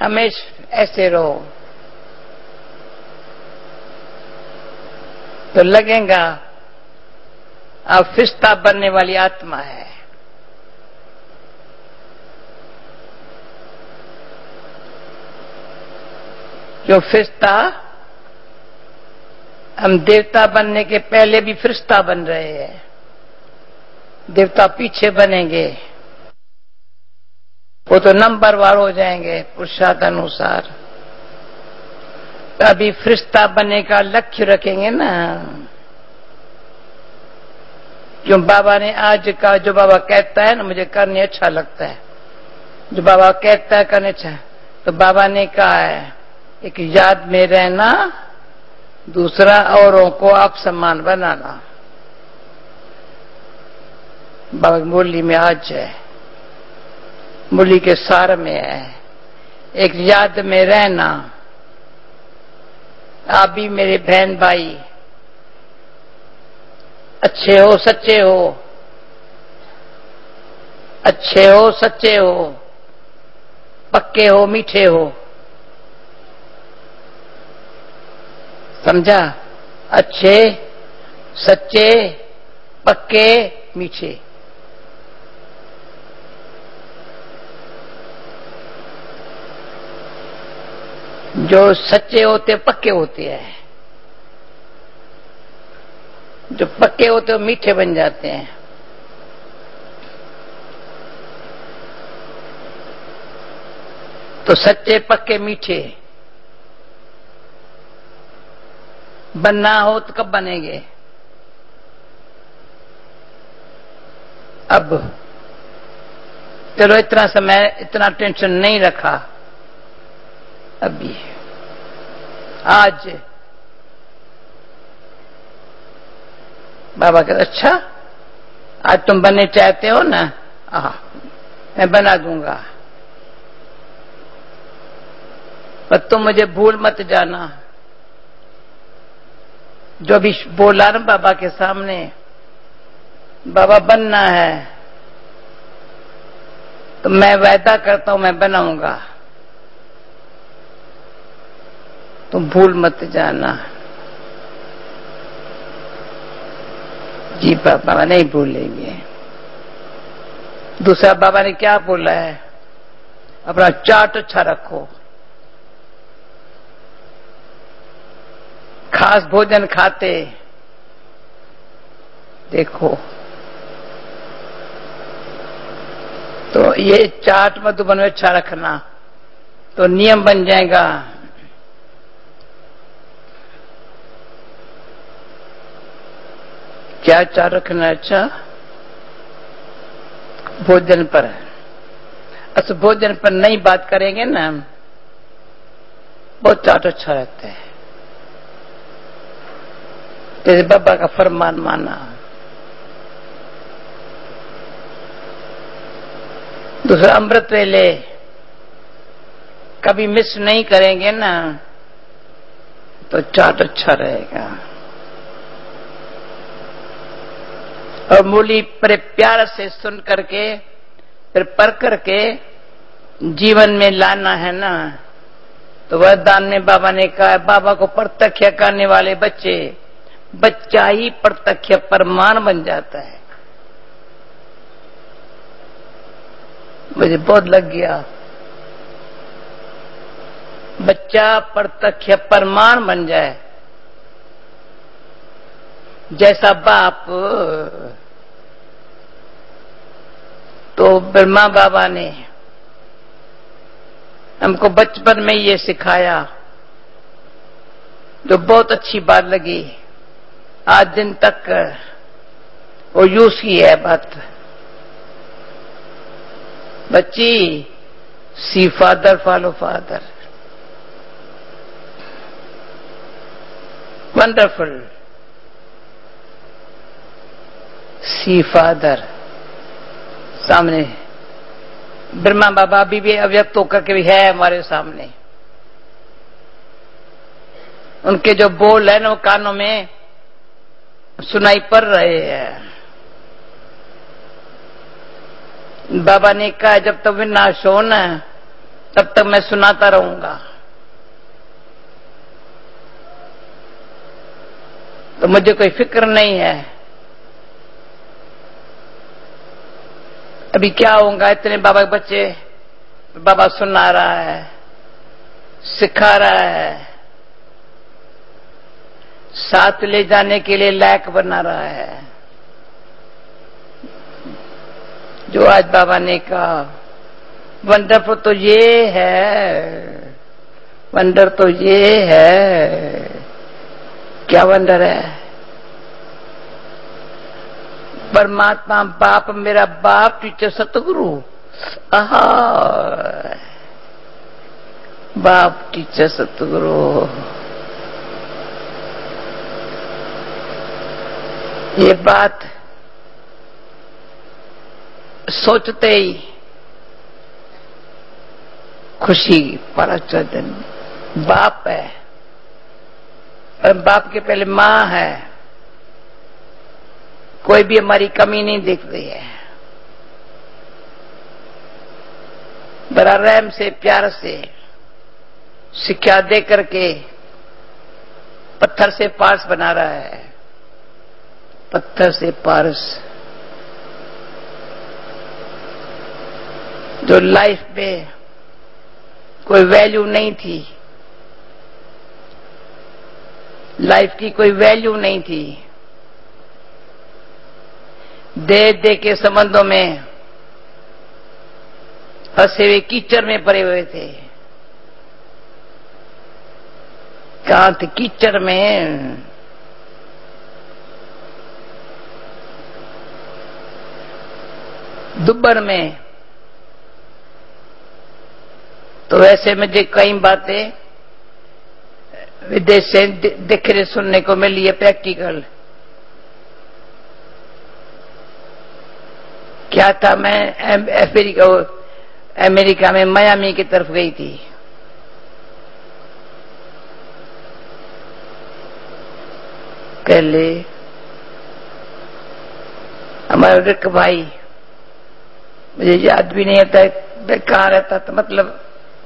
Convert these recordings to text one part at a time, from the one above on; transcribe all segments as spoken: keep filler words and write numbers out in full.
हमेशा ऐसे रहो तो लगेगा आप फिस्ता बनने वाली आत्मा है। जो फिस्ता, हम देवता बनने के पहले भी फिस्ता बन रहे हैं, देवता पीछे बनेंगे, वो तो नंबरवार हो जाएंगे पुरुषार्थ अनुसार। अभी फिस्ता बनने का लक्ष्य रखेंगे ना। जो बाबा ने आज का, जो बाबा कहता है ना मुझे करने अच्छा लगता है, जो बाबा कहता है करने अच्छा, तो बाबा ने कहा है एक याद में रहना, दूसरा औरों को आप समान बनाना। बाबा मुरली में आज है, मुरली के सार में है, एक याद में रहना, आप भी मेरे बहन भाई अच्छे हो, सच्चे हो, अच्छे हो, सच्चे हो, पक्के हो, मीठे हो। समझा? अच्छे, सच्चे, पक्के, मीठे। जो सच्चे होते पक्के होते हैं, जो पक्के होते वो मीठे बन जाते हैं। तो सच्चे, पक्के, मीठे बनना हो तो कब बनेंगे? अब चलो इतना समय, इतना टेंशन नहीं रखा। अभी आज बाबा कहते अच्छा आज तुम बनने चाहते हो ना, हाँ मैं बना दूंगा, पर तुम मुझे भूल मत जाना। जो भी बोला ना बाबा के सामने, बाबा बनना है तो मैं वादा करता हूं मैं बनाऊंगा, तुम भूल मत जाना। जी बाबा नहीं भूलेंगे। दूसरा बाबा ने क्या बोला है? अपना चार्ट अच्छा रखो, खास भोजन खाते देखो तो ये चार्ट मधुबन में अच्छा रखना तो नियम बन जाएगा। क्या चार्ट रखना? अच्छा भोजन पर, अच्छा भोजन पर नई बात करेंगे ना, बहुत चार्ट अच्छा रहता है। जैसे बाबा का फरमान माना, दूसरा अमृत वेले कभी मिस नहीं करेंगे ना तो चार्ट अच्छा रहेगा। और मूली पर प्यार से सुन करके फिर पढ़ करके जीवन में लाना है ना, तो वरदान में बाबा ने कहा, बाबा को प्रत्यक्ष करने वाले बच्चे, बच्चा ही प्रत्यक्ष प्रमाण बन जाता है। मुझे बहुत लग गया, बच्चा प्रत्यक्ष प्रमाण बन जाए। जैसा बाप, तो ब्रह्मा बाबा ने हमको बचपन में ये सिखाया, जो बहुत अच्छी बात लगी, आज दिन तक वो यूज की है बात। बच्ची see father follow father, wonderful, see father. सामने ब्रह्मा बाबा अभी भी अव्यक्त होकर के भी है हमारे सामने। उनके जो बोल है ना वो कानों में सुनाई पड़ रहे हैं। बाबा ने कहा जब तक विनाश हो ना तब तक मैं सुनाता रहूंगा। तो मुझे कोई फिक्र नहीं है अभी क्या होगा। इतने बाबा के बच्चे बाबा सुना रहा है, सिखा रहा है, साथ ले जाने के लिए लायक बना रहा है। जो आज बाबा ने कहा वंडरफुल तो ये है, वंडर तो ये है। क्या वंडर है? परमात्मा बाप, मेरा बाप टीचर सतगुरु। आहा, बाप टीचर सतगुरु। ये बात सोचते ही खुशी पड़ा चौदन। बाप है और बाप के पहले मां है। कोई भी हमारी कमी नहीं देखती है। बड़ा रहम से प्यार से शिक्षा दे करके पत्थर से पारस बना रहा है। पत्थर से पारस जो लाइफ में कोई वैल्यू नहीं थी, लाइफ की कोई वैल्यू नहीं थी, दे दे के संबंधों में फंसे हुए कीचड़ में पड़े हुए थे। कहां थे? कीचड़ में। दुब्बर में। तो ऐसे मुझे कई बातें विदेश से देखने सुनने को मिली है, प्रैक्टिकल। क्या था, मैं अमेरिका अमेरिका में मियामी की तरफ गई थी। पहले हमारा रिक भाई, मुझे याद भी नहीं आता कहाँ रहता था, मतलब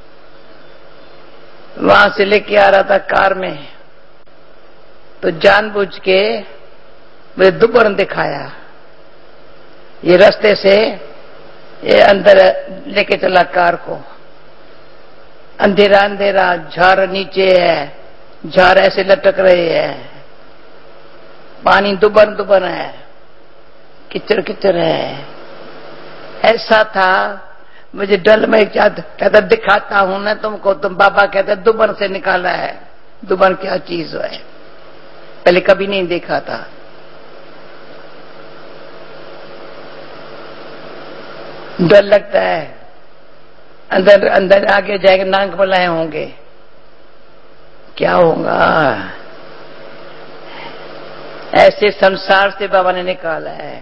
वहां से लेके आ रहा था कार में, तो जानबूझ के मुझे दुबर्न दिखाया। ये रास्ते से ये अंदर लेके चला कार को। अंधेरा अंधेरा, झाड़ नीचे है, झाड़ ऐसे लटक रहे हैं, पानी दुबन दुबन है, किचड़ किचड़ है। ऐसा था, मुझे डल में कहता दिखाता हूं ना तुमको। तुम बाबा कहते दुबन से निकाला है। दुबन क्या चीज है, पहले कभी नहीं देखा था। डर लगता है, अंदर अंदर आगे जाएंगे नाक बलाए होंगे, क्या होगा। ऐसे संसार से बाबा ने निकाला है।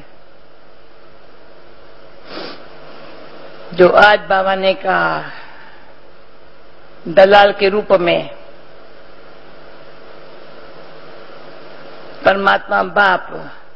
जो आज बाबा ने कहा दलाल के रूप में परमात्मा बाप,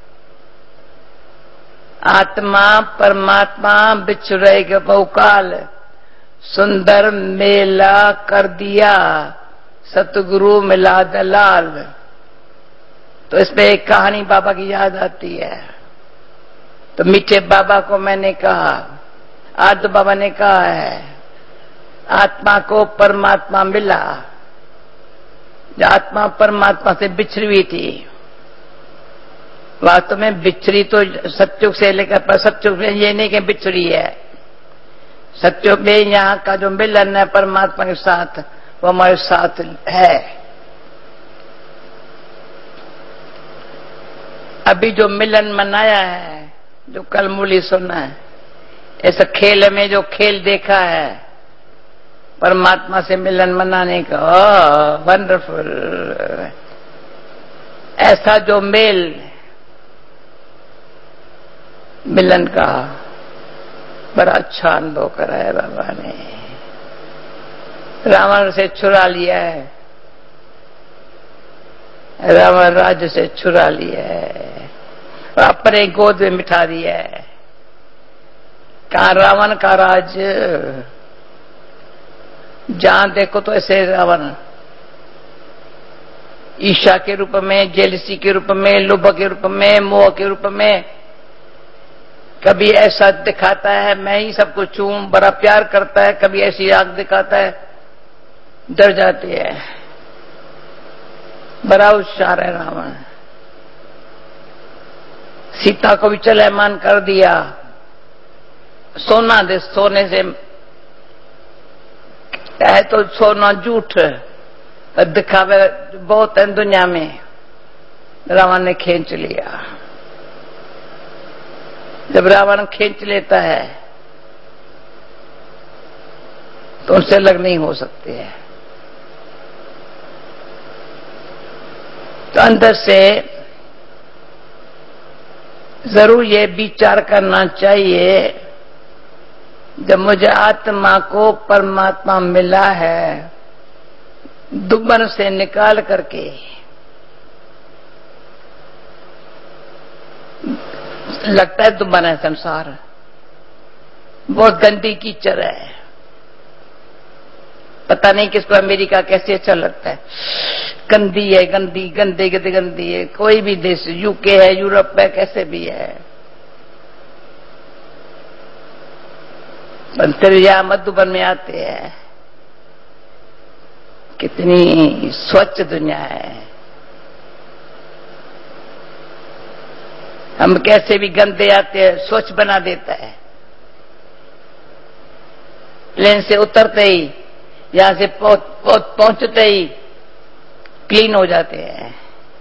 आत्मा परमात्मा बिछुड़ेगा बहुकाल, सुंदर मेला कर दिया सतगुरु मिला दलाल। तो इसमें एक कहानी बाबा की याद आती है। तो मीठे बाबा को मैंने कहा, आज तो बाबा ने कहा है आत्मा को परमात्मा मिला। आत्मा परमात्मा से बिछड़ी हुई थी, वास्तव में बिछड़ी तो सत्युग से लेकर, पर सत्युग में ये नहीं कि बिछड़ी है। सत्युग में यहाँ का जो मिलन है परमात्मा के साथ, वो हमारे साथ है। अभी जो मिलन मनाया है, जो कल मूली सुना है, इस खेल में जो खेल देखा है परमात्मा से मिलन मनाने का, वंडरफुल। ऐसा जो मेल मिलन का बड़ा अच्छा अनुभव कराया बाबा ने। रावण से छुड़ा लिया है, रावण राज्य से छुड़ा लिया है, अपने गोद में बिठा दिया है। कहा रावण का राज्य, जहां देखो तो ऐसे रावण ईर्ष्या के रूप में, जेलसी के रूप में, लोभ के रूप में, मोह के रूप में, कभी ऐसा दिखाता है मैं ही सब कुछ हूं, बड़ा प्यार करता है, कभी ऐसी आंख दिखाता है, डर जाती है। बड़ा होशियार है रावण। सीता को भी चलैमान कर दिया, सोना दे, सोने से है तो सोना झूठ दिखावे बहुत है दुनिया में, रावण ने खींच लिया। जब रावण खींच लेता है तो उनसे अलग नहीं हो सकती है। तो अंदर से जरूर ये विचार करना चाहिए, जब मुझे आत्मा को परमात्मा मिला है दुबन से निकाल करके, लगता है दुबन है संसार, बहुत गंदी कीचड़ है, पता नहीं किसको अमेरिका कैसे अच्छा लगता है, गंदी है, गंदी गंदे गंदी गंदी है। कोई भी देश, यूके है, यूरोप है, कैसे भी है, बंतरिया मधुबन में आते हैं। कितनी स्वच्छ दुनिया है। हम कैसे भी गंदे आते हैं, स्वच्छ बना देता है। प्लेन से उतरते ही, यहां से पहुंचते ही क्लीन हो जाते हैं।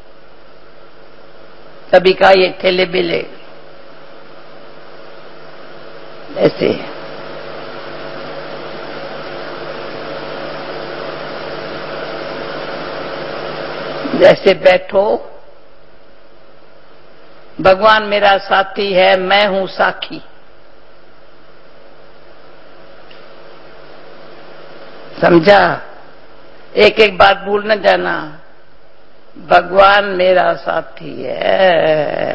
सभी का ये ठेले बेले ऐसे। जैसे बैठो, भगवान मेरा साथी है, मैं हूं साखी। समझा? एक एक बात भूल न जाना, भगवान मेरा साथी है।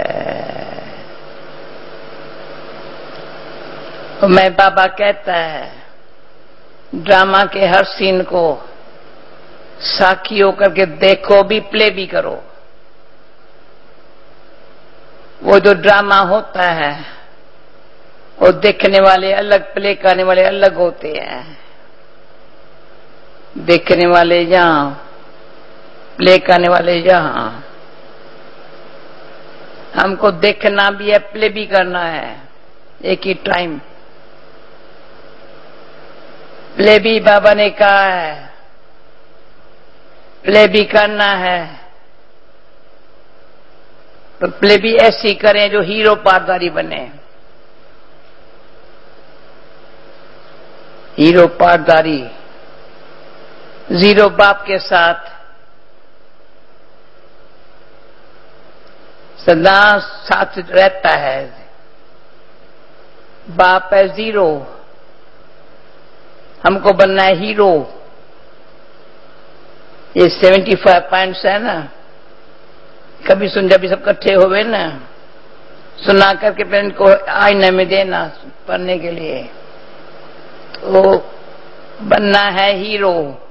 तो मैं बाबा कहता है ड्रामा के हर सीन को साखी होकर के देखो भी, प्ले भी करो। वो जो ड्रामा होता है वो देखने वाले अलग, प्ले करने वाले अलग होते हैं। देखने वाले यहां, प्ले करने वाले यहां। हमको देखना भी है, प्ले भी करना है एक ही टाइम। प्ले भी बाबा ने कहा है, प्ले भी करना है तो प्ले भी ऐसी करें जो हीरो पारदारी बने। हीरो पारदारी जीरो बाप के साथ सदा साथ रहता है। बाप है जीरो, हमको बनना है हीरो। ये सेवेंटी फाइव पॉइंट्स है ना, कभी सुन, जब सब इकट्ठे हुए ना, सुना करके फिर इनको आईने में देना पढ़ने के लिए। तो बनना है हीरो,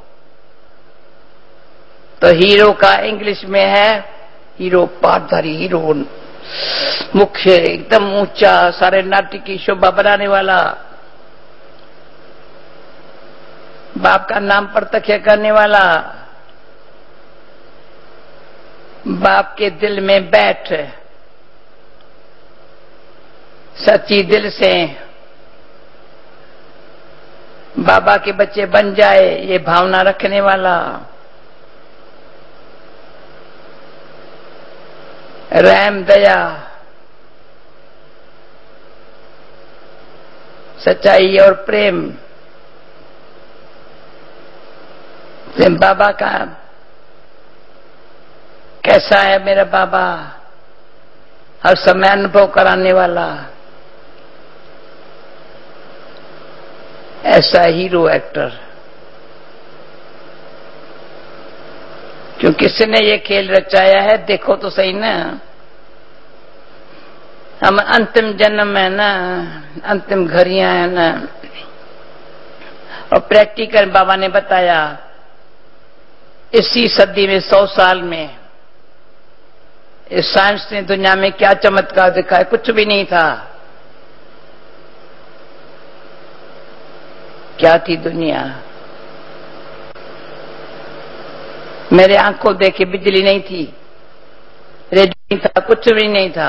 तो हीरो का इंग्लिश में है हीरो पारदारी। हीरो मुख्य, एकदम ऊंचा, सारे नाट्य की शोभा बनाने वाला, बाप का नाम प्रत्यक्ष करने वाला, बाप के दिल में बैठ सच्ची दिल से बाबा के बच्चे बन जाए, ये भावना रखने वाला, रहम दया, सच्चाई और प्रेम से बाबा का कैसा है मेरा बाबा, हर समय अनुभव कराने वाला, ऐसा हीरो एक्टर। क्यों, किसने ये खेल रचाया है देखो तो सही ना। हम अंतिम जन्म है ना, अंतिम घड़ियां है ना, और प्रैक्टिकल बाबा ने बताया इसी सदी में सौ साल में इस साइंस ने दुनिया में क्या चमत्कार दिखाया, कुछ भी नहीं था। क्या थी दुनिया? मेरे आंखों देखे बिजली नहीं थी, रेडियो नहीं था, कुछ भी नहीं था।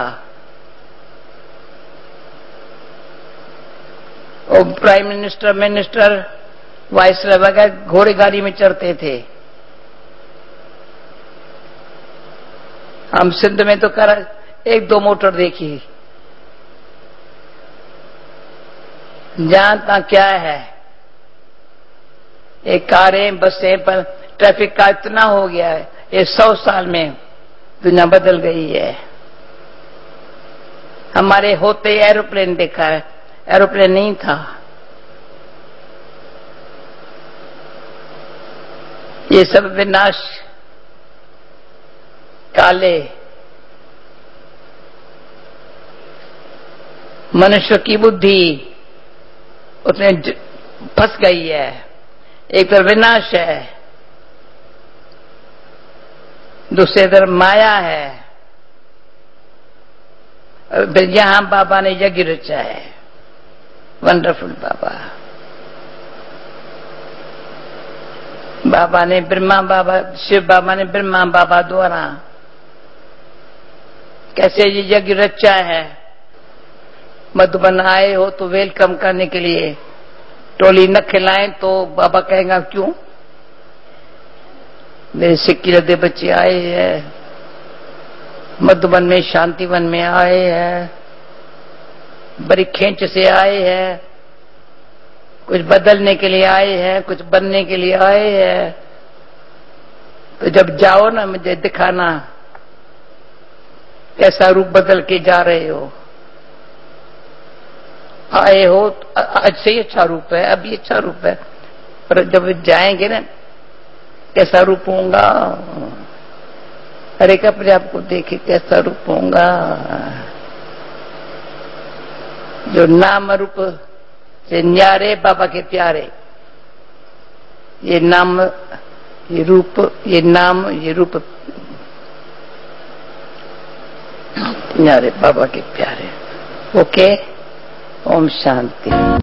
और प्राइम मिनिस्टर, मिनिस्टर, वाइसरॉय वगैरह घोड़े गाड़ी में चढ़ते थे। हम सिंध में तो कर एक दो मोटर देखी, जहां तक क्या है, एक कारें बसें पर ट्रैफिक का इतना हो गया है। ये सौ साल में दुनिया बदल गई है। हमारे होते एरोप्लेन देखा है, एरोप्लेन नहीं था। ये सब विनाश काले मनुष्य की बुद्धि उसमें फंस गई है। एक तरफ विनाश है, दूसरी तरफ माया है। यहां बाबा ने यज्ञ रचा है, वंडरफुल बाबा। बाबा ने ब्रह्मा बाबा, शिव बाबा ने ब्रह्मा बाबा द्वारा कैसे ये यज्ञ रचा है। मधुबन आए हो तो वेलकम करने के लिए टोली न खिलाएं तो बाबा कहेगा क्यों, मेरे सिक्की लदे बच्चे आए हैं, मधुबन में शांतिवन में आए हैं, बड़ी खेच से आए हैं, कुछ बदलने के लिए आए हैं, कुछ बनने के लिए आए हैं। तो जब जाओ ना मुझे दिखाना कैसा रूप बदल के जा रहे हो। आए हो आज से ही अच्छा रूप है, अभी अच्छा रूप है, पर जब जाएंगे ना कैसा रूप होगा। हर एक अपने आपको देखे कैसा रूप होगा। जो नाम रूप से न्यारे बाबा के प्यारे, ये नाम, ये रूप, ये नाम, ये रूप न्यारे बाबा के प्यारे। ओके, ओम शांति।